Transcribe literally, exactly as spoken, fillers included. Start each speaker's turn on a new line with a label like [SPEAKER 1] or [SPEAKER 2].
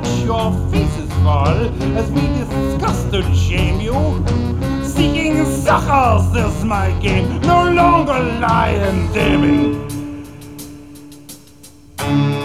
[SPEAKER 1] watch your faces fall as we disgust and shame you. Seeking succors is my game, no longer lie and damning.